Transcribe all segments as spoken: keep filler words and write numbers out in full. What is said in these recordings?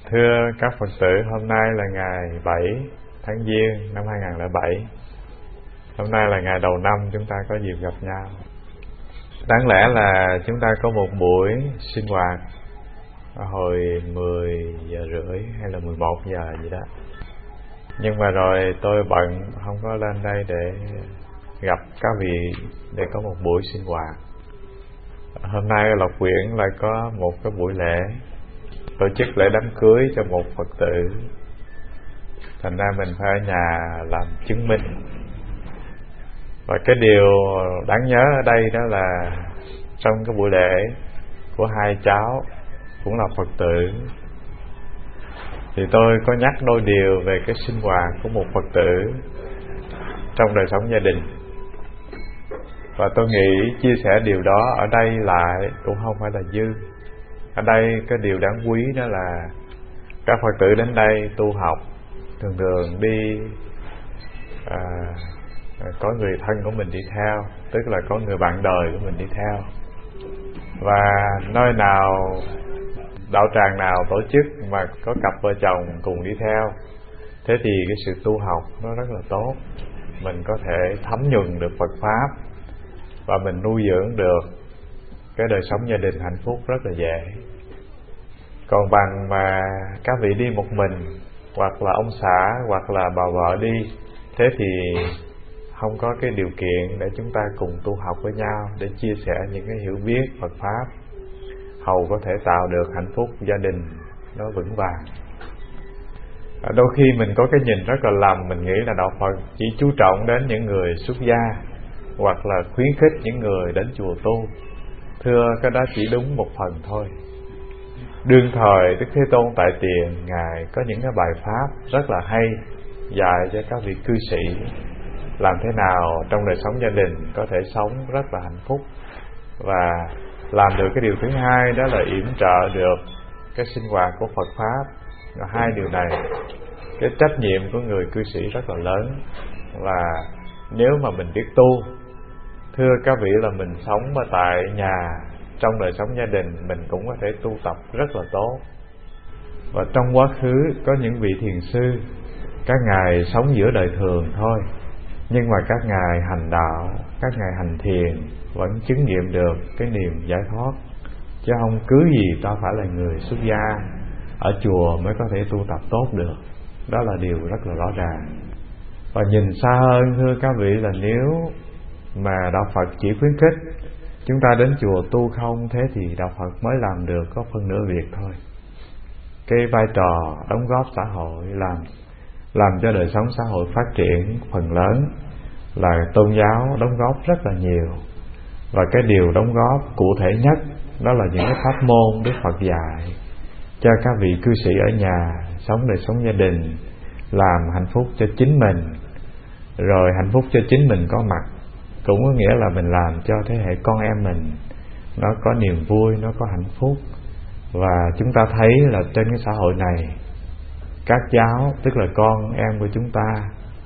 Thưa các Phật tử, hôm nay là ngày bảy tháng Giêng năm hai không không bảy. Hôm nay là ngày đầu năm chúng ta có dịp gặp nhau. Đáng lẽ là chúng ta có một buổi sinh hoạt hồi mười giờ rưỡi hay là mười một giờ gì đó. Nhưng mà rồi tôi bận không có lên đây để gặp các vị để có một buổi sinh hoạt. Hôm nay Lộc Quyển lại có một cái buổi lễ tổ chức lễ đám cưới cho một Phật tử, thành ra mình phải ở nhà làm chứng minh. Và cái điều đáng nhớ ở đây đó là trong cái buổi lễ của hai cháu cũng là Phật tử, thì tôi có nhắc đôi điều về cái sinh hoạt của một Phật tử trong đời sống gia đình. Và tôi nghĩ chia sẻ điều đó ở đây lại cũng không phải là dư. Ở đây cái điều đáng quý đó là các Phật tử đến đây tu học thường thường đi à, có người thân của mình đi theo, tức là có người bạn đời của mình đi theo. Và nơi nào, đạo tràng nào tổ chức mà có cặp vợ chồng cùng đi theo, thế thì cái sự tu học nó rất là tốt. Mình có thể thấm nhuần được Phật Pháp và mình nuôi dưỡng được cái đời sống gia đình hạnh phúc rất là dễ. Còn bằng mà các vị đi một mình, hoặc là ông xã, hoặc là bà vợ đi, thế thì không có cái điều kiện để chúng ta cùng tu học với nhau, để chia sẻ những cái hiểu biết Phật Pháp, hầu có thể tạo được hạnh phúc gia đình nó vững vàng. Đôi khi mình có cái nhìn rất là lầm, mình nghĩ là đạo Phật chỉ chú trọng đến những người xuất gia, hoặc là khuyến khích những người đến chùa tu. Thưa, cái đó chỉ đúng một phần thôi. Đương thời Đức Thế Tôn tại tiền, Ngài có những cái bài pháp rất là hay dạy cho các vị cư sĩ làm thế nào trong đời sống gia đình có thể sống rất là hạnh phúc, và làm được cái điều thứ hai đó là yểm trợ được cái sinh hoạt của Phật Pháp. Hai điều này, cái trách nhiệm của người cư sĩ rất là lớn. Và nếu mà mình biết tu, thưa các vị, là mình sống ở tại nhà, trong đời sống gia đình mình cũng có thể tu tập rất là tốt. Và trong quá khứ có những vị thiền sư, các ngài sống giữa đời thường thôi, nhưng mà các ngài hành đạo, các ngài hành thiền vẫn chứng nghiệm được cái niềm giải thoát. Chứ không cứ gì ta phải là người xuất gia ở chùa mới có thể tu tập tốt được. Đó là điều rất là rõ ràng. Và nhìn xa hơn, thưa các vị, là nếu mà đạo Phật chỉ khuyến khích chúng ta đến chùa tu không, thế thì đạo Phật mới làm được có phân nửa việc thôi. Cái vai trò đóng góp xã hội, làm làm cho đời sống xã hội phát triển phần lớn là tôn giáo đóng góp rất là nhiều. Và cái điều đóng góp cụ thể nhất đó là những cái pháp môn Đức Phật dạy cho các vị cư sĩ ở nhà sống đời sống gia đình, làm hạnh phúc cho chính mình. Rồi hạnh phúc cho chính mình có mặt, cũng có nghĩa là mình làm cho thế hệ con em mình nó có niềm vui, nó có hạnh phúc. Và chúng ta thấy là trên cái xã hội này, các cháu, tức là con em của chúng ta,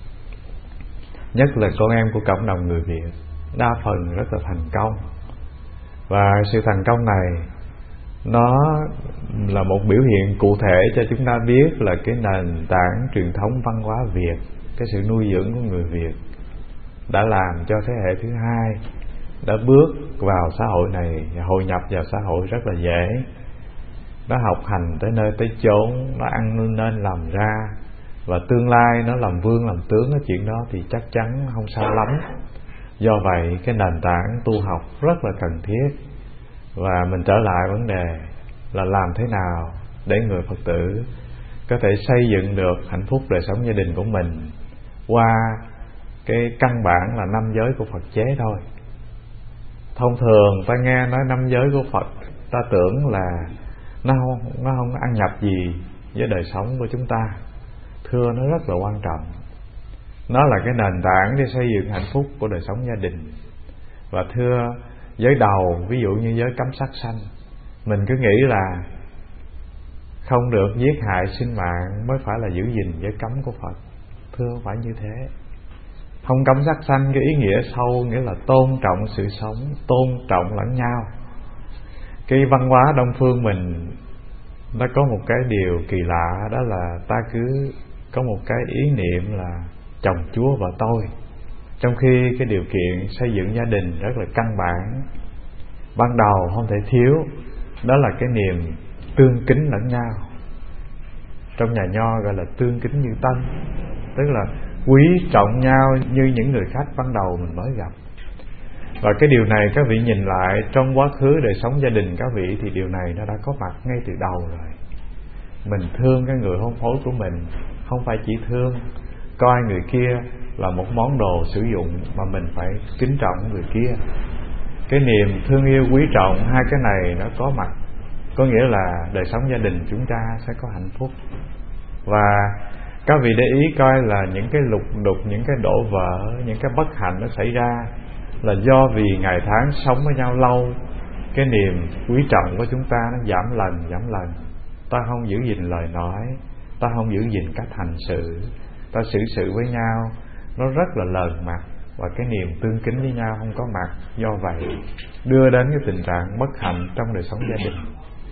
nhất là con em của cộng đồng người Việt, đa phần rất là thành công. Và sự thành công này nó là một biểu hiện cụ thể cho chúng ta biết là cái nền tảng truyền thống văn hóa Việt, cái sự nuôi dưỡng của người Việt đã làm cho thế hệ thứ hai đã bước vào xã hội này, hội nhập vào xã hội rất là dễ. Nó học hành tới nơi tới chốn, nó ăn nên làm ra, và tương lai nó làm vương làm tướng, cái chuyện đó thì chắc chắn không sao lắm. Do vậy cái nền tảng tu học rất là cần thiết. Và mình trở lại vấn đề là làm thế nào để người Phật tử có thể xây dựng được hạnh phúc đời sống gia đình của mình qua cái căn bản là năm giới của Phật chế thôi. Thông thường ta nghe nói năm giới của Phật, ta tưởng là nó không, nó không ăn nhập gì với đời sống của chúng ta. Thưa, nó rất là quan trọng. Nó là cái nền tảng để xây dựng hạnh phúc của đời sống gia đình. Và thưa, giới đầu, ví dụ như giới cấm sát sanh, mình cứ nghĩ là không được giết hại sinh mạng mới phải là giữ gìn giới cấm của Phật. Thưa, không phải như thế. Không cấm sát sanh cái ý nghĩa sâu nghĩa là tôn trọng sự sống, tôn trọng lẫn nhau. Cái văn hóa Đông phương mình nó có một cái điều kỳ lạ, đó là ta cứ có một cái ý niệm là chồng chúa vợ tôi, trong khi cái điều kiện xây dựng gia đình rất là căn bản, ban đầu không thể thiếu, đó là cái niềm tương kính lẫn nhau. Trong nhà Nho gọi là tương kính như tân, tức là quý trọng nhau như những người khách ban đầu mình mới gặp. Và cái điều này các vị nhìn lại trong quá khứ đời sống gia đình các vị, thì điều này nó đã có mặt ngay từ đầu rồi. Mình thương cái người hôn phối của mình, không phải chỉ thương coi người kia là một món đồ sử dụng, mà mình phải kính trọng người kia. Cái niềm thương yêu quý trọng, hai cái này nó có mặt, có nghĩa là đời sống gia đình chúng ta sẽ có hạnh phúc. Và các vị để ý coi là những cái lục đục, những cái đổ vỡ, những cái bất hạnh nó xảy ra là do vì ngày tháng sống với nhau lâu, cái niềm quý trọng của chúng ta nó giảm lần giảm lần. Ta không giữ gìn lời nói, ta không giữ gìn cách hành xử, ta xử sự với nhau nó rất là lờn mặt, và cái niềm tương kính với nhau không có mặt. Do vậy đưa đến cái tình trạng bất hạnh trong đời sống gia đình.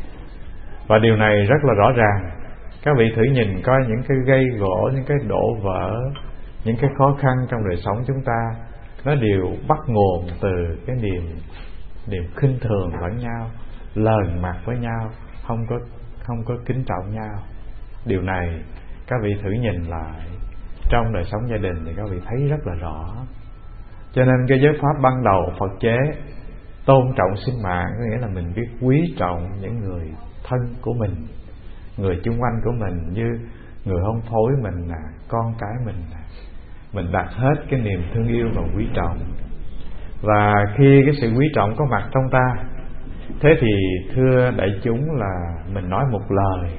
Và điều này rất là rõ ràng. Các vị thử nhìn coi những cái gây gỗ, những cái đổ vỡ, những cái khó khăn trong đời sống chúng ta, nó đều bắt nguồn từ cái niềm niềm khinh thường lẫn nhau, lờn mặt với nhau, không có không có kính trọng nhau. Điều này các vị thử nhìn lại trong đời sống gia đình thì các vị thấy rất là rõ. Cho nên cái giới pháp ban đầu Phật chế tôn trọng sinh mạng, có nghĩa là mình biết quý trọng những người thân của mình, người chung quanh của mình, như người hôn phối mình nè, con cái mình nè. Mình đặt hết cái niềm thương yêu và quý trọng. Và khi cái sự quý trọng có mặt trong ta, thế thì thưa đại chúng là mình nói một lời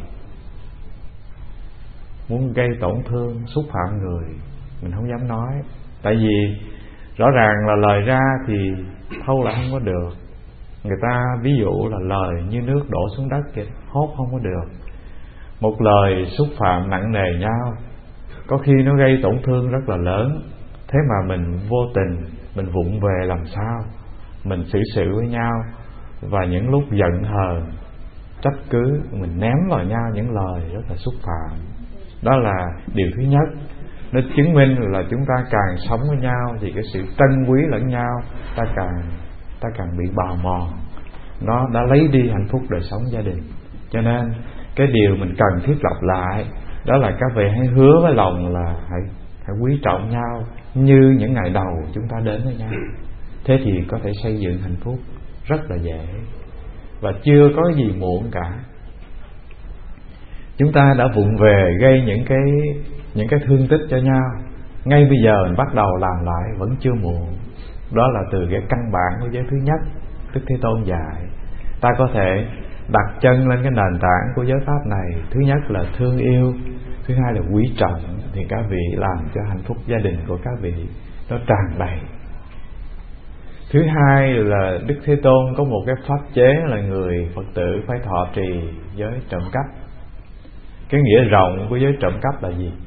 muốn gây tổn thương, xúc phạm người, mình không dám nói. Tại vì rõ ràng là lời ra thì thâu lại không có được. Người ta ví dụ là lời như nước đổ xuống đất kìa, hốt không có được. Một lời xúc phạm nặng nề nhau, có khi nó gây tổn thương rất là lớn. Thế mà mình vô tình, mình vụng về làm sao mình xử sự với nhau, và những lúc giận hờn, trách cứ, mình ném vào nhau những lời rất là xúc phạm. Đó là điều thứ nhất. Nó chứng minh là chúng ta càng sống với nhau thì cái sự trân quý lẫn nhau ta càng ta càng bị bào mòn. Nó đã lấy đi hạnh phúc đời sống gia đình. Cho nên cái điều mình cần thiết lập lại, đó là các vị hãy hứa với lòng là hãy, hãy quý trọng nhau như những ngày đầu chúng ta đến với nhau. Thế thì có thể xây dựng hạnh phúc rất là dễ, và chưa có gì muộn cả. Chúng ta đã vụng về gây những cái những cái thương tích cho nhau, ngay bây giờ mình bắt đầu làm lại vẫn chưa muộn. Đó là từ cái căn bản của giới thứ nhất Đức Thế Tôn dạy. Ta có thể đặt chân lên cái nền tảng của giới pháp này. Thứ nhất là thương yêu, thứ hai là quý trọng, thì các vị làm cho hạnh phúc gia đình của các vị nó tràn đầy. Thứ hai là Đức Thế Tôn có một cái pháp chế là người Phật tử phải thọ trì giới trộm cắp. Cái nghĩa rộng của giới trộm cắp là gì?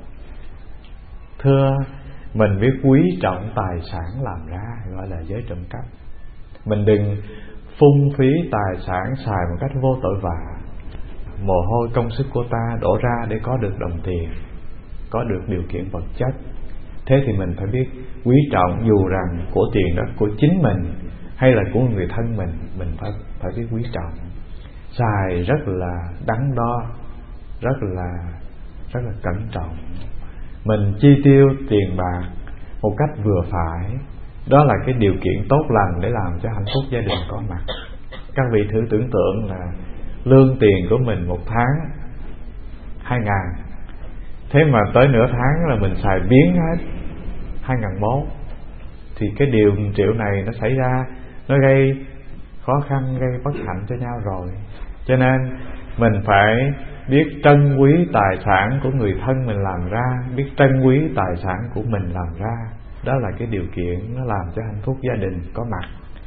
Thưa, mình biết quý trọng tài sản làm ra, gọi là giới trộm cắp. Mình đừng phung phí tài sản xài một cách vô tội vạ. Mồ hôi công sức của ta đổ ra để có được đồng tiền, có được điều kiện vật chất. Thế thì mình phải biết quý trọng, dù rằng của tiền đó của chính mình hay là của người thân mình, mình phải phải biết quý trọng. Xài rất là đắn đo, rất là rất là cẩn trọng. Mình chi tiêu tiền bạc một cách vừa phải, đó là cái điều kiện tốt lành để làm cho hạnh phúc gia đình có mặt. Các vị thử tưởng tượng là lương tiền của mình một tháng hai ngàn, thế mà tới nửa tháng là mình xài biến hết hai ngàn bốn, thì cái điều triệu này nó xảy ra, nó gây khó khăn, gây bất hạnh cho nhau rồi. Cho nên mình phải biết trân quý tài sản của người thân mình làm ra, biết trân quý tài sản của mình làm ra. Đó là cái điều kiện nó làm cho hạnh phúc gia đình có mặt.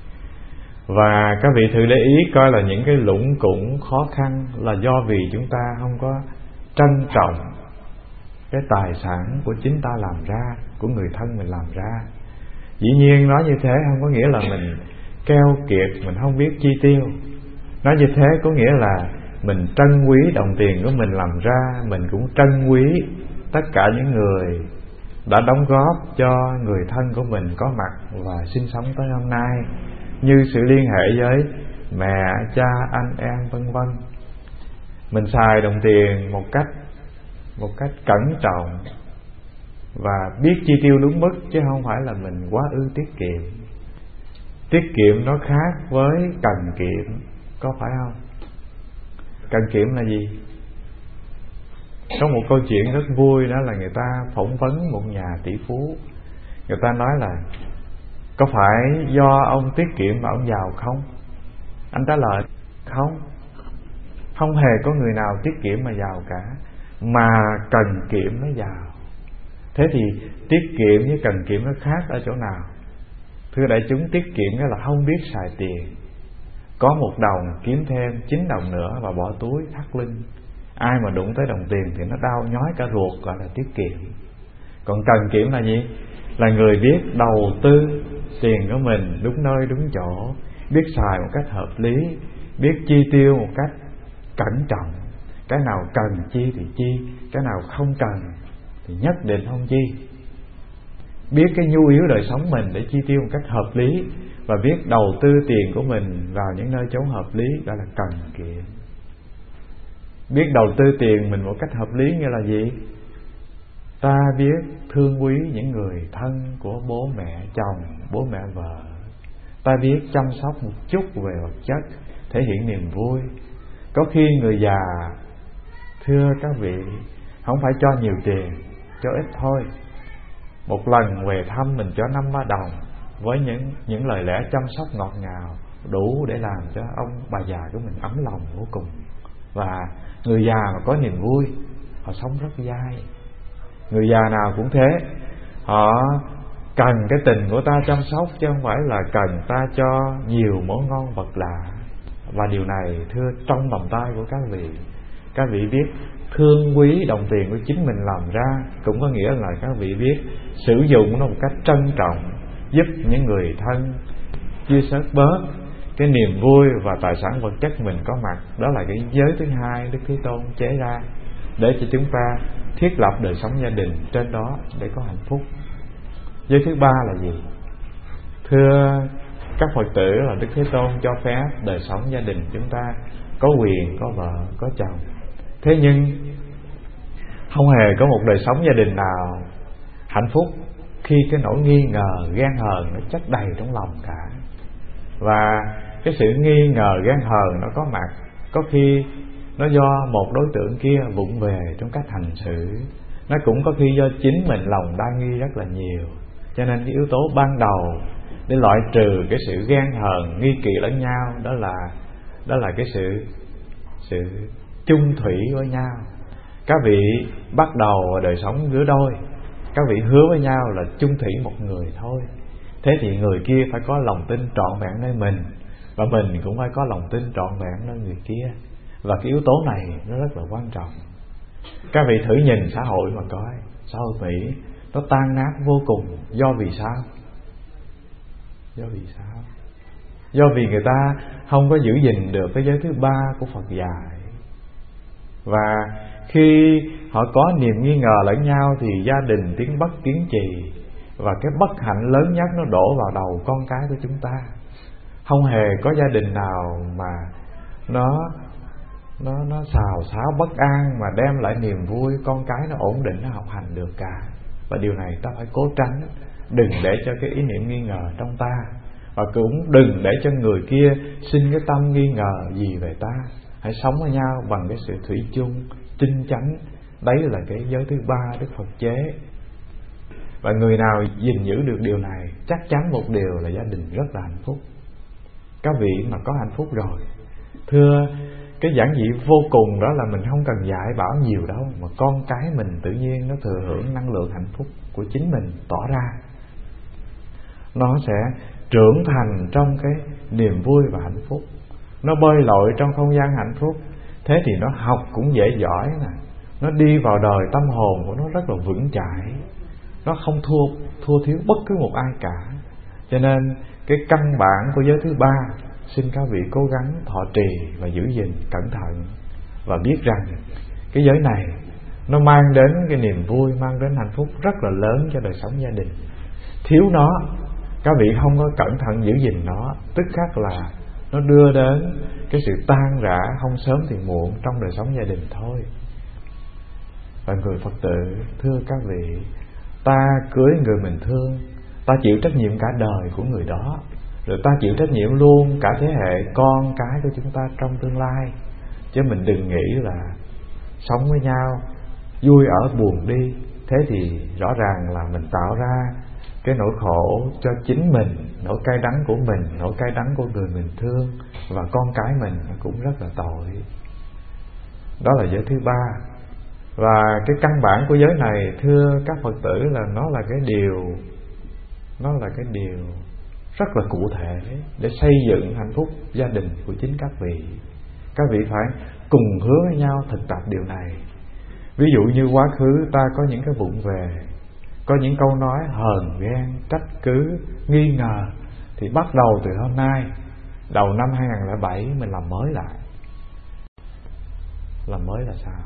Và các vị thử để ý coi là những cái lũng củng khó khăn là do vì chúng ta không có trân trọng cái tài sản của chính ta làm ra, của người thân mình làm ra. Dĩ nhiên nói như thế không có nghĩa là mình keo kiệt, mình không biết chi tiêu. Nói như thế có nghĩa là mình trân quý đồng tiền của mình làm ra, mình cũng trân quý tất cả những người đã đóng góp cho người thân của mình có mặt và sinh sống tới hôm nay, như sự liên hệ với mẹ, cha, anh em vân vân. Mình xài đồng tiền một cách một cách cẩn trọng và biết chi tiêu đúng mức, chứ không phải là mình quá ư tiết kiệm. Tiết kiệm nó khác với cần kiệm, có phải không? Cần kiệm là gì? Có một câu chuyện rất vui, đó là người ta phỏng vấn một nhà tỷ phú. Người ta nói là có phải do ông tiết kiệm mà ông giàu không? Anh trả lời không. Không hề có người nào tiết kiệm mà giàu cả, mà cần kiệm mới giàu. Thế thì tiết kiệm với cần kiệm nó khác ở chỗ nào? Thưa đại chúng, tiết kiệm nghĩa là không biết xài tiền, có một đồng kiếm thêm chín đồng nữa và bỏ túi thắt lưng. Ai mà đụng tới đồng tiền thì nó đau nhói cả ruột, gọi là tiết kiệm. Còn cần kiệm là gì? Là người biết đầu tư tiền của mình đúng nơi đúng chỗ, biết xài một cách hợp lý, biết chi tiêu một cách cẩn trọng. Cái nào cần chi thì chi, cái nào không cần thì nhất định không chi. Biết cái nhu yếu đời sống mình để chi tiêu một cách hợp lý, và biết đầu tư tiền của mình vào những nơi chốn hợp lý, gọi là cần kiệm. Biết đầu tư tiền mình một cách hợp lý nghĩa là gì? Ta biết thương quý những người thân của bố mẹ chồng, bố mẹ vợ. Ta biết chăm sóc một chút về vật chất, thể hiện niềm vui. Có khi người già, thưa các vị, không phải cho nhiều tiền, cho ít thôi. Một lần về thăm mình cho năm ba đồng, với những những lời lẽ chăm sóc ngọt ngào, đủ để làm cho ông bà già của mình ấm lòng vô cùng. Và người già mà có niềm vui, họ sống rất dai. Người già nào cũng thế, họ cần cái tình của ta chăm sóc, chứ không phải là cần ta cho nhiều món ngon vật lạ. Và điều này thưa trong vòng tay của các vị, các vị biết thương quý đồng tiền của chính mình làm ra, cũng có nghĩa là các vị biết sử dụng nó một cách trân trọng, giúp những người thân chia sẻ bớt cái niềm vui và tài sản vật chất mình có mặt. Đó là cái giới thứ hai Đức Thế Tôn chế ra để cho chúng ta thiết lập đời sống gia đình trên đó để có hạnh phúc. Giới thứ ba là gì? Thưa các Phật tử, là Đức Thế Tôn cho phép đời sống gia đình chúng ta có quyền, có vợ, có chồng. Thế nhưng không hề có một đời sống gia đình nào hạnh phúc khi cái nỗi nghi ngờ, ghen hờn nó chất đầy trong lòng cả. Và cái sự nghi ngờ, ghen hờn nó có mặt, có khi nó do một đối tượng kia vụng về trong cách hành xử, nó cũng có khi do chính mình lòng đa nghi rất là nhiều. Cho nên cái yếu tố ban đầu để loại trừ cái sự ghen hờn, nghi kỵ lẫn nhau, đó là đó là cái sự sự chung thủy với nhau. Các vị bắt đầu đời sống giữa đôi, các vị hứa với nhau là chung thủy một người thôi. Thế thì người kia phải có lòng tin trọn vẹn nơi mình, và mình cũng phải có lòng tin trọn vẹn nơi người kia. Và cái yếu tố này nó rất là quan trọng. Các vị thử nhìn xã hội mà coi, xã hội Mỹ nó tan nát vô cùng. Do vì sao? Do vì sao? Do vì người ta không có giữ gìn được cái giới thứ ba của Phật dạy. Và khi họ có niềm nghi ngờ lẫn nhau thì gia đình tiếng bất tiếng trì, và cái bất hạnh lớn nhất nó đổ vào đầu con cái của chúng ta. Không hề có gia đình nào mà nó nó nó xào xáo bất an mà đem lại niềm vui, con cái nó ổn định, nó học hành được cả. Và điều này ta phải cố tránh, đừng để cho cái ý niệm nghi ngờ trong ta, và cũng đừng để cho người kia sinh cái tâm nghi ngờ gì về ta. Hãy sống với nhau bằng cái sự thủy chung, chinh chắn. Đấy là cái giới thứ ba Đức Phật chế. Và người nào gìn giữ được điều này, chắc chắn một điều là gia đình rất là hạnh phúc. Các vị mà có hạnh phúc rồi, thưa, cái giản dị vô cùng đó là mình không cần dạy bảo nhiều đâu, mà con cái mình tự nhiên nó thừa hưởng năng lượng hạnh phúc của chính mình tỏ ra. Nó sẽ trưởng thành trong cái niềm vui và hạnh phúc, nó bơi lội trong không gian hạnh phúc. Thế thì nó học cũng dễ giỏi nè, nó đi vào đời tâm hồn của nó rất là vững chãi, nó không thua thua thiếu bất cứ một ai cả. Cho nên cái căn bản của giới thứ ba, xin các vị cố gắng thọ trì và giữ gìn cẩn thận. và biết rằng cái giới này nó mang đến cái niềm vui, mang đến hạnh phúc rất là lớn cho đời sống gia đình. Thiếu nó, các vị không có cẩn thận giữ gìn nó, tức khắc là nó đưa đến cái sự tan rã không sớm thì muộn trong đời sống gia đình thôi. Và người Phật tử, thưa các vị, ta cưới người mình thương, ta chịu trách nhiệm cả đời của người đó, rồi ta chịu trách nhiệm luôn cả thế hệ con cái của chúng ta trong tương lai. Chứ mình đừng nghĩ là sống với nhau vui ở buồn đi, thế thì rõ ràng là mình tạo ra cái nỗi khổ cho chính mình, nỗi cay đắng của mình, nỗi cay đắng của người mình thương, và con cái mình cũng rất là tội. Đó là giới thứ ba. Và cái căn bản của giới này, thưa các Phật tử, là nó là cái điều Nó là cái điều rất là cụ thể để xây dựng hạnh phúc gia đình của chính các vị. Các vị phải cùng hứa với nhau thực tập điều này. Ví dụ như quá khứ ta có những cái vụng về, có những câu nói hờn ghen, trách cứ, nghi ngờ, thì bắt đầu từ hôm nay, đầu năm hai không không bảy, mình làm mới lại. Làm mới là sao?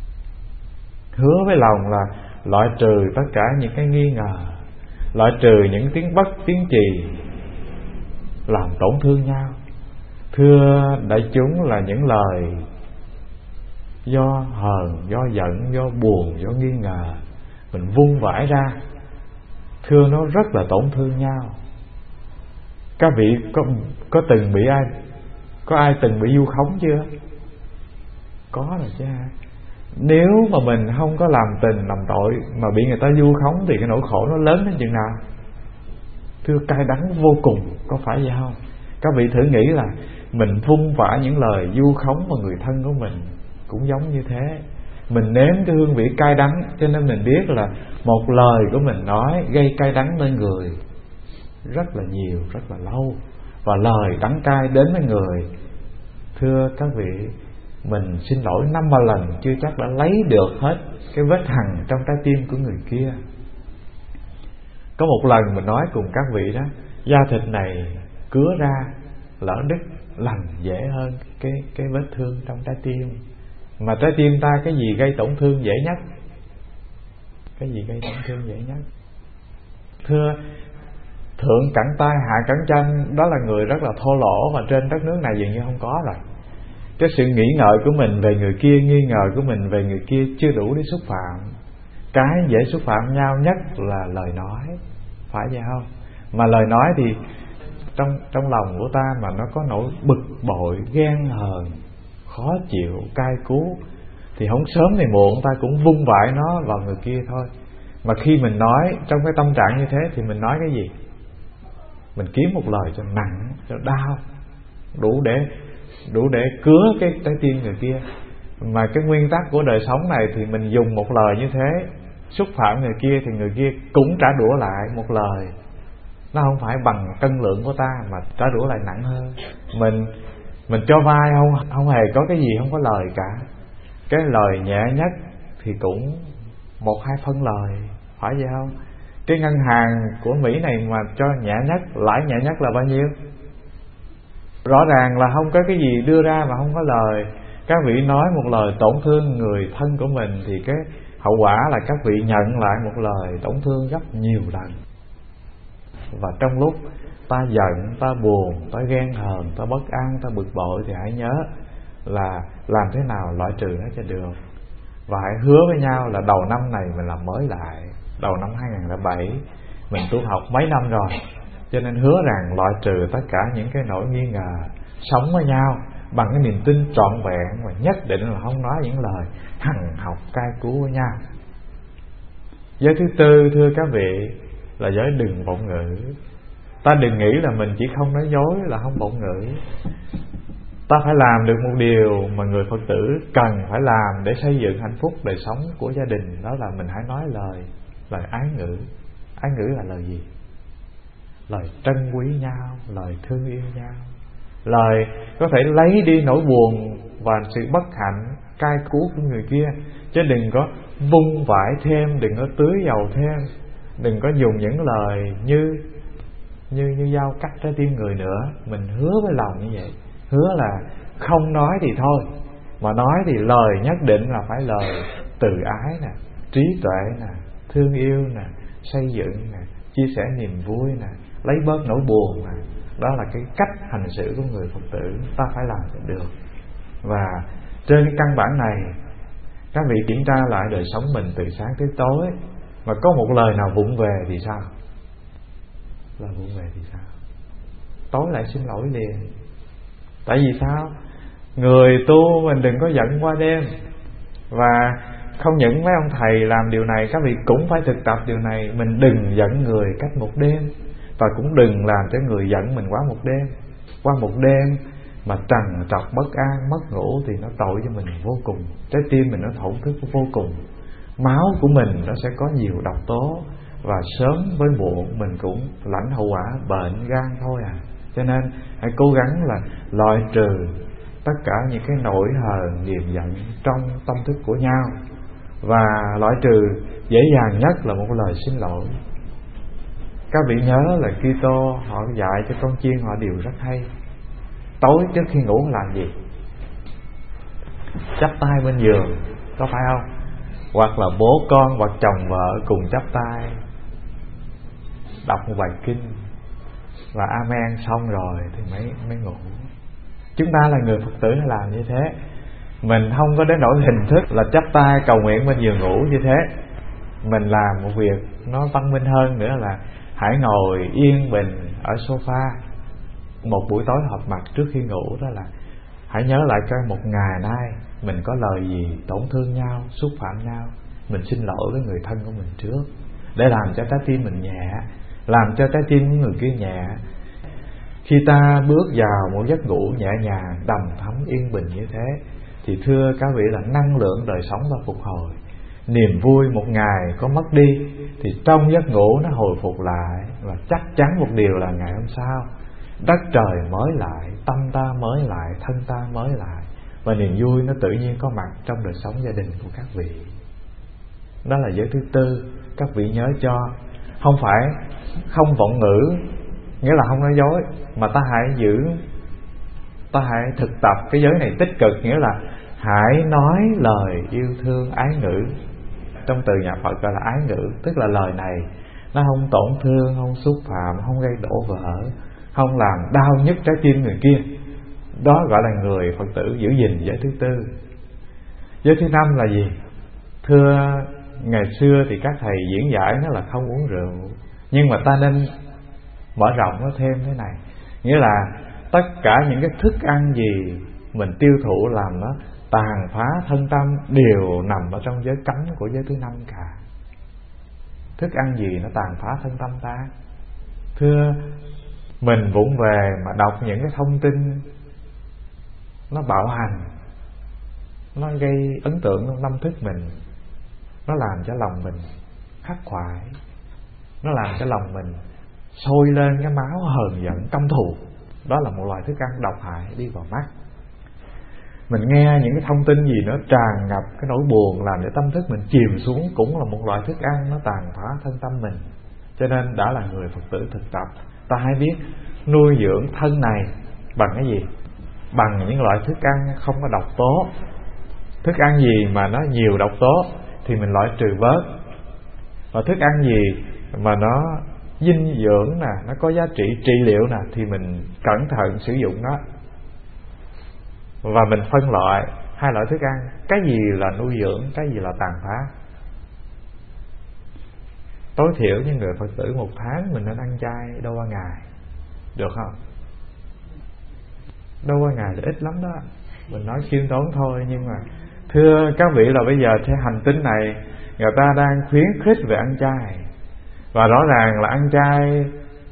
Hứa với lòng là loại trừ tất cả những cái nghi ngờ, loại trừ những tiếng bất tiếng trì làm tổn thương nhau. Thưa đại chúng, là những lời do hờn, do giận, do buồn, do nghi ngờ mình vung vãi ra, thưa nó rất là tổn thương nhau. Các vị có, có từng bị ai Có ai từng bị vu khống chưa? Có rồi chứ. Nếu mà mình không có làm tình làm tội mà bị người ta vu khống thì cái nỗi khổ nó lớn đến chừng nào? Thưa, cay đắng vô cùng, có phải vậy không? Các vị thử nghĩ là mình vung vãi những lời vu khống vào người thân của mình cũng giống như thế. Mình nếm cái hương vị cay đắng, cho nên mình biết là một lời của mình nói gây cay đắng lên người rất là nhiều, rất là lâu. Và lời đắng cay đến với người, thưa các vị, mình xin lỗi năm ba lần chưa chắc đã lấy được hết cái vết hằn trong trái tim của người kia. Có một lần mình nói cùng các vị đó, da thịt này cứa ra lỡ đứt lành dễ hơn cái cái vết thương trong trái tim. Mà trái tim ta cái gì gây tổn thương dễ nhất? Cái gì gây tổn thương dễ nhất? Thưa, thượng cẳng tay hạ cẳng chân, đó là người rất là thô lỗ, và trên đất nước này dường như không có rồi. Cái sự nghĩ ngợi của mình về người kia, nghi ngờ của mình về người kia chưa đủ để xúc phạm. Cái dễ xúc phạm nhau nhất là lời nói, phải vậy không? Mà lời nói thì trong trong lòng của ta mà nó có nỗi bực bội, ghen hờn, khó chịu, cay cú, thì không sớm thì muộn ta cũng vung vãi nó vào người kia thôi. Mà khi mình nói trong cái tâm trạng như thế thì mình nói cái gì? Mình kiếm một lời cho nặng, cho đau, đủ để đủ để cứa cái trái tim người kia. Mà cái nguyên tắc của đời sống này thì mình dùng một lời như thế xúc phạm người kia thì người kia cũng trả đũa lại một lời. Nó không phải bằng cân lượng của ta mà trả đũa lại nặng hơn. Mình mình cho vai không không hề có cái gì, không có lời cả. Cái lời nhẹ nhất thì cũng một hai phân lời, phải vậy không? Cái ngân hàng của Mỹ này mà cho nhẹ nhất, lãi nhẹ nhất là bao nhiêu? Rõ ràng là không có cái gì đưa ra mà không có lời. Các vị nói một lời tổn thương người thân của mình thì cái hậu quả là các vị nhận lại một lời tổn thương gấp nhiều lần. Và trong lúc ta giận, ta buồn, ta ghen hờn, ta bất an, ta bực bội thì hãy nhớ là làm thế nào loại trừ nó cho được. Và hãy hứa với nhau là đầu năm này mình làm mới lại. Đầu năm hai không không bảy mình tu học mấy năm rồi, cho nên hứa rằng loại trừ tất cả những cái nỗi nghi ngờ, sống với nhau bằng cái niềm tin trọn vẹn, và nhất định là không nói những lời hằn học cay cú với nhau. Giới thứ tư, thưa các vị, là giới đừng vọng ngữ. Ta đừng nghĩ là mình chỉ không nói dối là không vọng ngữ. Ta phải làm được một điều mà người Phật tử cần phải làm để xây dựng hạnh phúc đời sống của gia đình. Đó là mình hãy nói lời Lời ái ngữ. Ái ngữ là lời gì? Lời trân quý nhau, lời thương yêu nhau, lời có thể lấy đi nỗi buồn và sự bất hạnh cay cú của người kia. Chứ đừng có vung vãi thêm, đừng có tưới dầu thêm, đừng có dùng những lời như như như dao cắt trái tim người nữa. Mình hứa với lòng như vậy, hứa là không nói thì thôi, Mà nói thì lời nhất định là phải lời từ ái nè, trí tuệ nè, thương yêu nè, xây dựng nè, chia sẻ niềm vui nè, lấy bớt nỗi buồn nè. Đó là cái cách hành xử của người Phật tử, ta phải làm cho được. Và trên cái căn bản này, các vị kiểm tra lại đời sống mình từ sáng tới tối, mà có một lời nào vụng về thì sao? Lời vụng về thì sao? Tối lại xin lỗi liền. Tại vì sao? Người tu mình đừng có giận qua đêm. Và không những mấy ông thầy làm điều này, các vị cũng phải thực tập điều này. Mình đừng giận người cách một đêm, và cũng đừng làm cho người giận mình quá một đêm. Qua một đêm mà trằn trọc bất an, mất ngủ thì nó tội cho mình vô cùng. Trái tim mình nó thổn thức vô cùng. Máu của mình nó sẽ có nhiều độc tố, và sớm với muộn mình cũng lãnh hậu quả bệnh gan thôi à. Cho nên hãy cố gắng là loại trừ tất cả những cái nỗi hờn niềm giận trong tâm thức của nhau. Và loại trừ dễ dàng nhất là một lời xin lỗi. Các vị nhớ là Kitô họ dạy cho con chiên họ điều rất hay. Tối trước khi ngủ làm gì? Chắp tay bên giường, có phải không? Hoặc là bố con hoặc chồng vợ cùng chắp tay đọc một bài kinh, và amen xong rồi thì mới mới ngủ. Chúng ta là người Phật tử hay làm như thế. Mình không có đến nỗi hình thức là chắp tay cầu nguyện bên giường ngủ như thế. Mình làm một việc nó văn minh hơn nữa là hãy ngồi yên bình ở sofa một buổi tối họp mặt trước khi ngủ. Đó là hãy nhớ lại coi một ngày nay mình có lời gì tổn thương nhau, xúc phạm nhau, mình xin lỗi với người thân của mình trước, để làm cho trái tim mình nhẹ, làm cho trái tim của người kia nhẹ. Khi ta bước vào một giấc ngủ nhẹ nhàng, đầm thắm yên bình như thế, thì thưa các vị là năng lượng đời sống và phục hồi. Niềm vui một ngày có mất đi thì trong giấc ngủ nó hồi phục lại. Và chắc chắn một điều là ngày hôm sau đất trời mới lại, tâm ta mới lại, thân ta mới lại, và niềm vui nó tự nhiên có mặt trong đời sống gia đình của các vị. Đó là giới thứ tư. Các vị nhớ cho, không phải không vọng ngữ, nghĩa là không nói dối, mà ta hãy giữ, ta hãy thực tập cái giới này tích cực, nghĩa là hãy nói lời yêu thương ái ngữ. Trong từ nhà Phật gọi là ái ngữ, tức là lời này nó không tổn thương, không xúc phạm, không gây đổ vỡ, không làm đau nhức trái tim người kia. Đó gọi là người Phật tử giữ gìn giới thứ tư. Giới thứ năm là gì? Thưa, ngày xưa thì các thầy diễn giải nó là không uống rượu, nhưng mà ta nên mở rộng nó thêm thế này, nghĩa là tất cả những cái thức ăn gì mình tiêu thụ làm nó tàn phá thân tâm đều nằm ở trong giới cấm của giới thứ năm cả. Thức ăn gì nó tàn phá thân tâm ta? Thưa, mình vụng về mà đọc những cái thông tin nó bạo hành, nó gây ấn tượng trong tâm thức mình, nó làm cho lòng mình khắc khoải, nó làm cho lòng mình sôi lên cái máu hờn giận căm thù. Đó là một loại thức ăn độc hại đi vào mắt. Mình nghe những cái thông tin gì nó tràn ngập cái nỗi buồn, làm cho tâm thức mình chìm xuống, cũng là một loại thức ăn nó tàn phá thân tâm mình. Cho nên đã là người Phật tử thực tập, ta hãy biết nuôi dưỡng thân này bằng cái gì? Bằng những loại thức ăn không có độc tố. Thức ăn gì mà nó nhiều độc tố thì mình loại trừ bớt. Và thức ăn gì mà nó dinh dưỡng nè, nó có giá trị trị liệu nè, thì mình cẩn thận sử dụng nó. Và mình phân loại hai loại thức ăn, cái gì là nuôi dưỡng, cái gì là tàn phá. Tối thiểu như người Phật tử một tháng mình nên ăn chay đâu qua ngày, được không? Đâu qua ngày thì ít lắm đó, mình nói khiêm tốn thôi. Nhưng mà thưa các vị là bây giờ theo hành tinh này, người ta đang khuyến khích về ăn chay. Và rõ ràng là ăn chay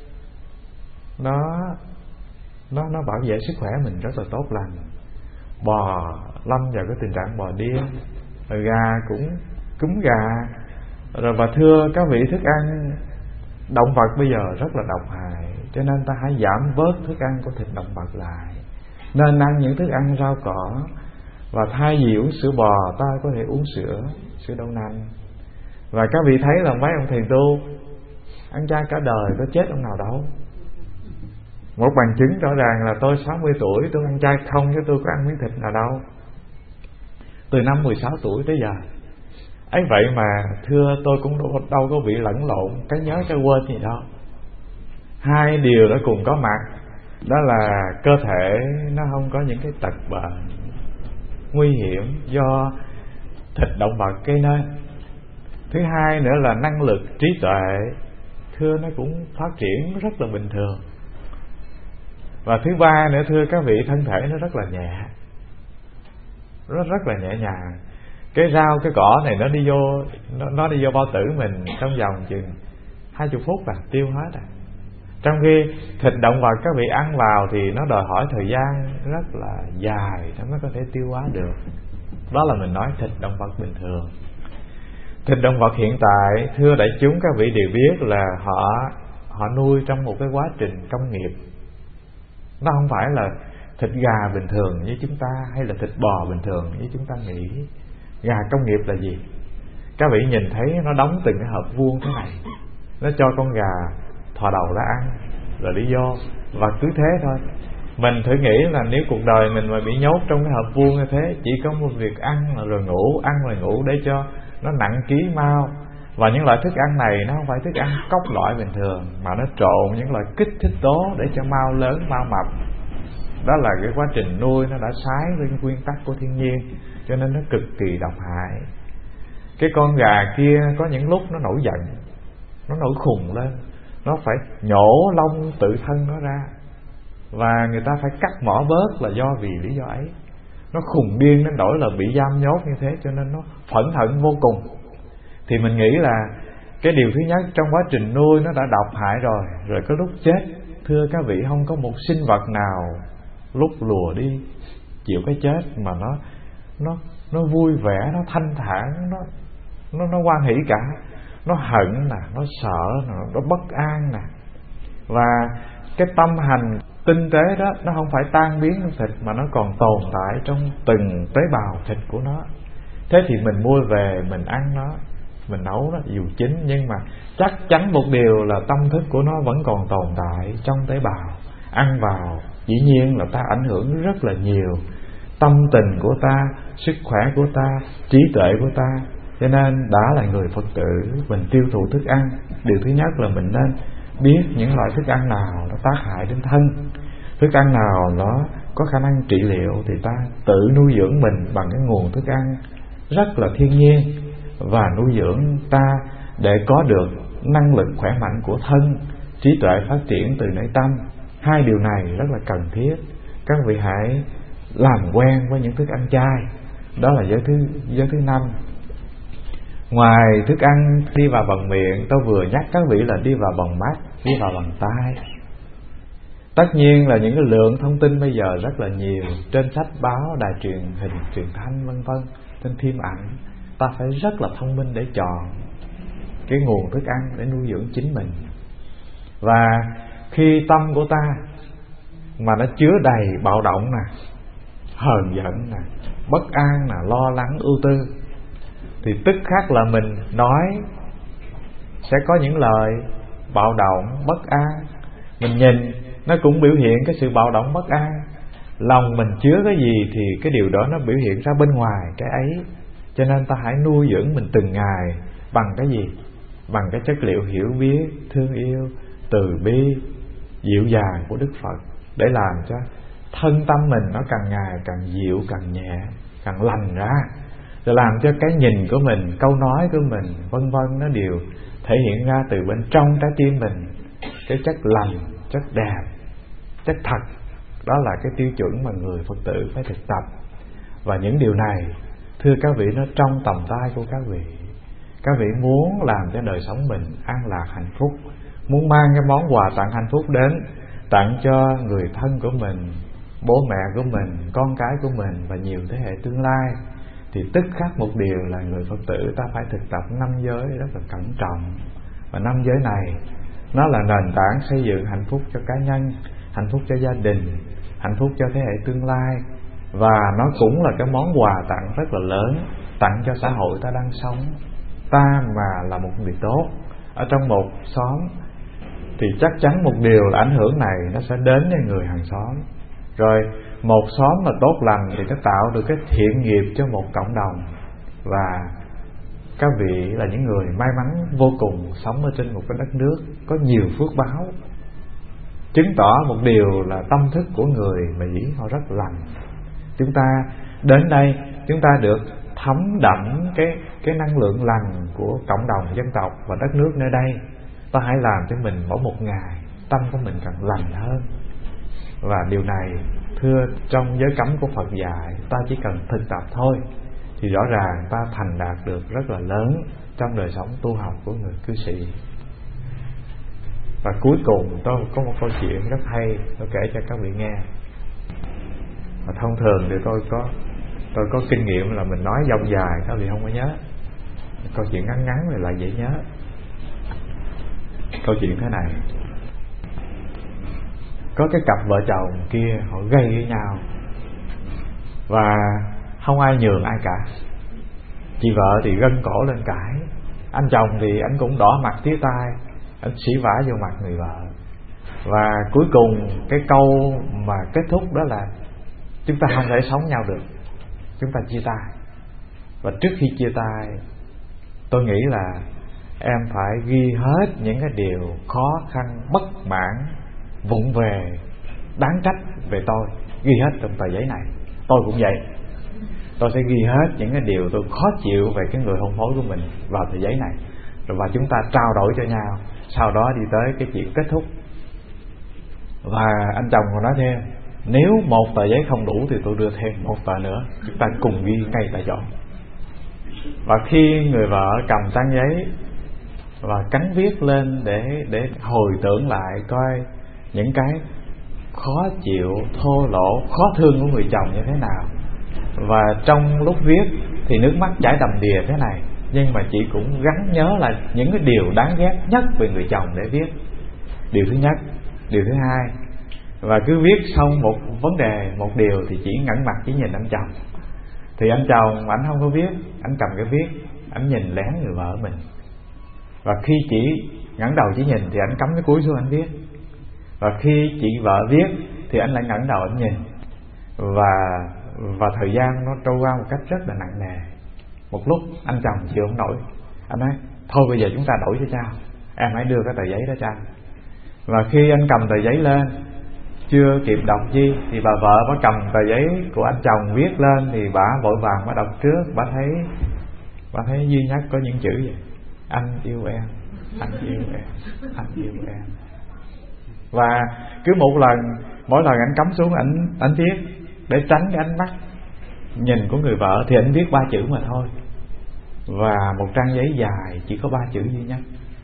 nó nó nó bảo vệ sức khỏe mình rất là tốt lành. Bò lâm vào cái tình trạng bò điên, rồi gà cũng cúm gà. Rồi và thưa các vị, thức ăn động vật bây giờ rất là độc hại, cho nên ta hãy giảm bớt thức ăn của thịt động vật lại, nên ăn những thức ăn rau cỏ. Và thay vì uống sữa bò, ta có thể uống sữa sữa đậu nành. Và các vị thấy là mấy ông thầy tu ăn chay cả đời, có chết ông nào đâu. Một bằng chứng rõ ràng là tôi sáu mươi tuổi tôi ăn chay không, chứ tôi có ăn miếng thịt nào đâu. từ năm mười sáu tuổi tới giờ. Ấy vậy mà thưa tôi cũng đâu, đâu có bị lẫn lộn cái nhớ cái quên gì đâu. Hai điều đó cùng có mặt, đó là cơ thể nó không có những cái tật bệnh nguy hiểm do thịt động vật gây nên. Thứ hai nữa là năng lực trí tuệ thưa nó cũng phát triển rất là bình thường. Và thứ ba nữa thưa các vị, thân thể nó rất là nhẹ, rất rất là nhẹ nhàng. Cái rau cái cỏ này nó đi vô nó, nó đi vô bao tử mình trong vòng chừng hai mươi phút là tiêu hết à. Trong khi thịt động vật các vị ăn vào thì nó đòi hỏi thời gian rất là dài nó mới có thể tiêu hóa được. Đó là mình nói thịt động vật bình thường. Thịt động vật hiện tại thưa đại chúng các vị đều biết là họ họ nuôi trong một cái quá trình công nghiệp. Nó không phải là thịt gà bình thường như chúng ta, hay là thịt bò bình thường như chúng ta nghĩ. Gà công nghiệp là gì? Các vị nhìn thấy nó đóng từng cái hộp vuông thế này, nó cho con gà thò đầu ra ăn rồi đi vô, và cứ thế thôi. Mình thử nghĩ là nếu cuộc đời mình mà bị nhốt trong cái hộp vuông như thế, chỉ có một việc ăn rồi ngủ, ăn rồi ngủ để cho nó nặng ký mau. Và những loại thức ăn này nó không phải thức ăn cốc loại bình thường, mà nó trộn những loại kích thích tố để cho mau lớn, mau mập. Đó là cái quá trình nuôi nó đã trái với nguyên tắc của thiên nhiên, cho nên nó cực kỳ độc hại. Cái con gà kia có những lúc nó nổi giận, nó nổi khùng lên, nó phải nhổ lông tự thân nó ra, và người ta phải cắt mỏ bớt là do vì lý do ấy. Nó khùng điên đến nỗi là bị giam nhốt như thế, cho nên nó phẫn hận vô cùng. Thì mình nghĩ là cái điều thứ nhất, trong quá trình nuôi nó đã độc hại rồi, rồi có lúc chết. Thưa các vị, không có một sinh vật nào lúc lùa đi chịu cái chết mà nó nó nó vui vẻ, nó thanh thản, nó nó nó hoan hỷ cả. Nó hận nè, nó sợ nè, nó bất an nè. Và cái tâm hành tinh tế đó, nó không phải tan biến trong thịt, mà nó còn tồn tại trong từng tế bào thịt của nó. Thế thì mình mua về mình ăn nó, mình nấu nó dù chín, nhưng mà chắc chắn một điều là tâm thức của nó vẫn còn tồn tại trong tế bào. Ăn vào dĩ nhiên là ta ảnh hưởng rất là nhiều tâm tình của ta, sức khỏe của ta, trí tuệ của ta. Cho nên đã là người Phật tử, mình tiêu thụ thức ăn, điều thứ nhất là mình nên biết những loại thức ăn nào nó tác hại đến thân, thức ăn nào nó có khả năng trị liệu, thì ta tự nuôi dưỡng mình bằng cái nguồn thức ăn rất là thiên nhiên, và nuôi dưỡng ta để có được năng lực khỏe mạnh của thân, trí tuệ phát triển từ nơi tâm. Hai điều này rất là cần thiết. Các vị hãy làm quen với những thức ăn chay. Đó là giới thứ giới thứ năm. Ngoài thức ăn đi vào bằng miệng, tôi vừa nhắc các vị là đi vào bằng mắt, đi vào bằng tai. Tất nhiên là những cái lượng thông tin bây giờ rất là nhiều, trên sách báo, đài truyền hình, truyền thanh vân vân, trên phim ảnh. Ta phải rất là thông minh để chọn cái nguồn thức ăn để nuôi dưỡng chính mình. Và khi tâm của ta mà nó chứa đầy bạo động nè, hờn giận nè, bất an nè, lo lắng, ưu tư, thì tức khắc là mình nói sẽ có những lời bạo động, bất an. Mình nhìn nó cũng biểu hiện cái sự bạo động, bất an. Lòng mình chứa cái gì thì cái điều đó nó biểu hiện ra bên ngoài cái ấy. Cho nên ta hãy nuôi dưỡng mình từng ngày bằng cái gì? Bằng cái chất liệu hiểu biết, thương yêu, từ bi, dịu dàng của Đức Phật, để làm cho thân tâm mình nó càng ngày càng dịu, càng nhẹ, càng lành ra, rồi làm cho cái nhìn của mình, câu nói của mình, vân vân, nó đều thể hiện ra từ bên trong trái tim mình cái chất lành, chất đẹp, chất thật. Đó là cái tiêu chuẩn mà người Phật tử phải thực tập. Và những điều này, thưa các vị, nó trong tầm tay của các vị. Các vị muốn làm cho đời sống mình an lạc, hạnh phúc, muốn mang cái món quà tặng hạnh phúc đến tặng cho người thân của mình, bố mẹ của mình, con cái của mình và nhiều thế hệ tương lai, thì tức khắc một điều là người Phật tử ta phải thực tập năm giới rất là cẩn trọng. Và năm giới này nó là nền tảng xây dựng hạnh phúc cho cá nhân, hạnh phúc cho gia đình, hạnh phúc cho thế hệ tương lai. Và nó cũng là cái món quà tặng rất là lớn tặng cho xã hội ta đang sống. Ta mà là một người tốt ở trong một xóm thì chắc chắn một điều là ảnh hưởng này nó sẽ đến với người hàng xóm. Rồi một xóm mà tốt lành thì nó tạo được cái thiện nghiệp cho một cộng đồng. Và các vị là những người may mắn vô cùng, sống ở trên một cái đất nước có nhiều phước báo, chứng tỏ một điều là tâm thức của người Mỹ họ rất lành. Chúng ta đến đây, chúng ta được thấm đậm cái cái năng lượng lành của cộng đồng dân tộc và đất nước nơi đây. Ta hãy làm cho mình mỗi một ngày tâm của mình càng lành hơn. Và điều này thưa trong giới cấm của Phật dạy, ta chỉ cần thực tập thôi thì rõ ràng ta thành đạt được rất là lớn trong đời sống tu học của người cư sĩ. Và cuối cùng tôi có một câu chuyện rất hay, tôi kể cho các vị nghe. Và thông thường thì tôi có tôi có kinh nghiệm là mình nói dông dài các vị không có nhớ. Câu chuyện ngắn ngắn thì lại dễ nhớ. Câu chuyện thế này: có cái cặp vợ chồng kia họ gây với nhau và không ai nhường ai cả. Chị vợ thì gân cổ lên cãi, anh chồng thì anh cũng đỏ mặt tía tai, anh xỉ vả vô mặt người vợ. Và cuối cùng cái câu mà kết thúc đó là chúng ta không thể sống nhau được, chúng ta chia tay. Và trước khi chia tay, tôi nghĩ là em phải ghi hết những cái điều khó khăn, bất mãn, vụng về, đáng trách về tôi, ghi hết trong tờ giấy này. Tôi cũng vậy, tôi sẽ ghi hết những cái điều tôi khó chịu về cái người hôn phối của mình vào tờ giấy này. Rồi và chúng ta trao đổi cho nhau, sau đó đi tới cái chuyện kết thúc. Và anh chồng còn nói thêm, nếu một tờ giấy không đủ thì tôi đưa thêm một tờ nữa, chúng ta cùng ghi ngay tại chỗ. Và khi người vợ cầm trang giấy và cắn viết lên để để hồi tưởng lại coi những cái khó chịu, thô lỗ, khó thương của người chồng như thế nào. Và trong lúc viết thì nước mắt chảy đầm đìa thế này, nhưng mà chị cũng gắng nhớ là những cái điều đáng ghét nhất về người chồng để viết. Điều thứ nhất, điều thứ hai. Và cứ viết xong một vấn đề, một điều thì chỉ ngẩng mặt chỉ nhìn anh chồng. Thì anh chồng ảnh không có viết, anh cầm cái viết, anh nhìn lén người vợ mình. Và khi chị ngẩng đầu chỉ nhìn thì anh cắm cái cúi xuống anh viết. Và khi chị vợ viết thì anh lại ngẩng đầu anh nhìn. Và và thời gian nó trôi qua một cách rất là nặng nề. Một lúc anh chồng chịu không nổi, anh nói thôi bây giờ chúng ta đổi cho cha, em hãy đưa cái tờ giấy đó cho anh. Và khi anh cầm tờ giấy lên, chưa kịp đọc chi thì bà vợ bà cầm tờ giấy của anh chồng viết lên, thì bà vội vàng bà đọc trước. Bà thấy bà thấy duy nhất có những chữ vậy: anh yêu em, anh yêu em, anh yêu em. Và cứ một lần, mỗi lần anh cắm xuống anh anh viết để tránh cái ánh mắt nhìn của người vợ thì anh viết ba chữ mà thôi. Và một trang giấy dài chỉ có ba chữ duy nhất.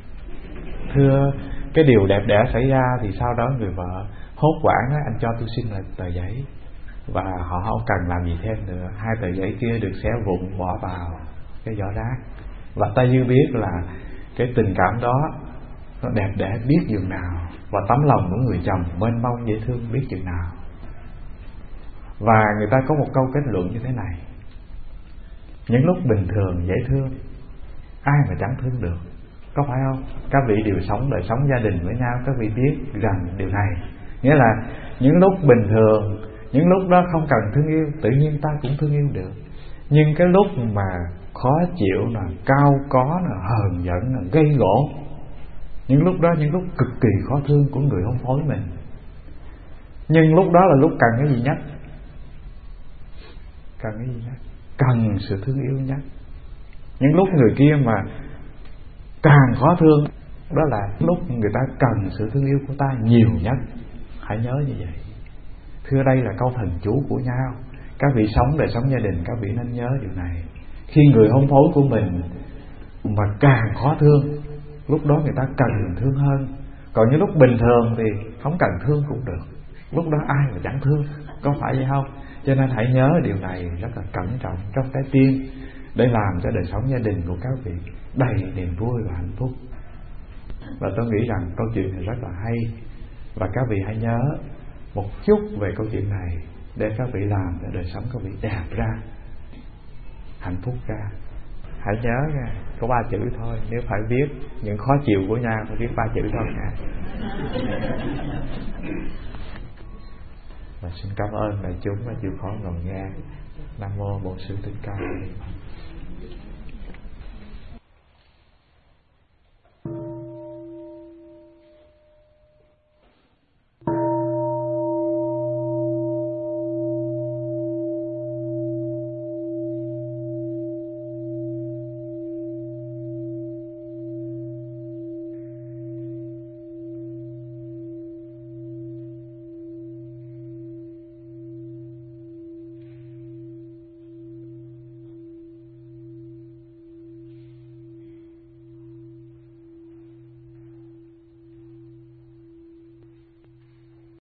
Thưa, cái điều đẹp đẽ xảy ra thì sau đó người vợ hốt hoảng nói anh cho tôi xin lại tờ giấy. Và họ không cần làm gì thêm nữa, hai tờ giấy kia được xé vụn bỏ vào cái giỏ rác. Và ta dư biết là cái tình cảm đó nó đẹp đẽ biết dường nào, và tấm lòng của người chồng mênh mông dễ thương biết chừng nào. Và người ta có một câu kết luận như thế này: những lúc bình thường dễ thương, ai mà chẳng thương được, có phải không? Các vị đều sống đời sống gia đình với nhau, các vị biết rằng điều này. Nghĩa là những lúc bình thường, những lúc đó không cần thương yêu, tự nhiên ta cũng thương yêu được. Nhưng cái lúc mà khó chịu nè, cao có nè, hờn giận nè, gây gổ, những lúc đó, những lúc cực kỳ khó thương của người hôn phối mình. Nhưng lúc đó là lúc cần cái gì nhất? Cần cái gì nhất? Cần sự thương yêu nhất. Những lúc người kia mà càng khó thương, đó là lúc người ta cần sự thương yêu của ta nhiều nhất. Hãy nhớ như vậy. Thưa, đây là câu thần chú của nhau. Các vị sống đời sống gia đình, các vị nên nhớ điều này. Khi người hôn phối của mình mà càng khó thương, lúc đó người ta cần thương hơn. Còn những lúc bình thường thì không cần thương cũng được, lúc đó ai mà chẳng thương, có phải vậy không? Cho nên hãy nhớ điều này rất là cẩn trọng trong trái tim, để làm cho đời sống gia đình của các vị đầy niềm vui và hạnh phúc. Và tôi nghĩ rằng câu chuyện này rất là hay, và các vị hãy nhớ một chút về câu chuyện này để các vị làm cho đời sống các vị đẹp ra, hạnh phúc ra. Hãy nhớ nha, có ba chữ thôi. Nếu phải viết những khó chịu của nhau, phải viết ba chữ thôi nha. Và xin cảm ơn đại chúng đã chịu khó ngồi nghe. Nam mô Bổn Sư Thích Ca Mâu Ni Phật.